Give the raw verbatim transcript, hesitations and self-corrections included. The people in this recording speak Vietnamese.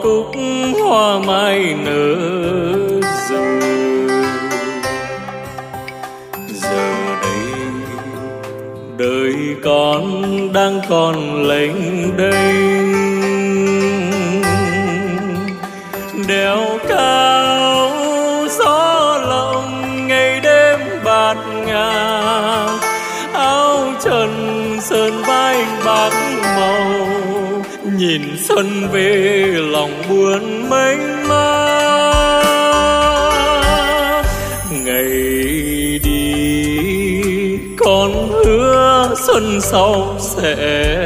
cúc hoa mai nở rồi. Giờ đây đời con đang còn lênh đênh, đèo cao gió lộng ngày đêm bạt ngàn, áo trần sơn vai bạc màu, nhìn xuân về lòng buồn mênh mang. Ngày đi con hứa xuân sau sẽ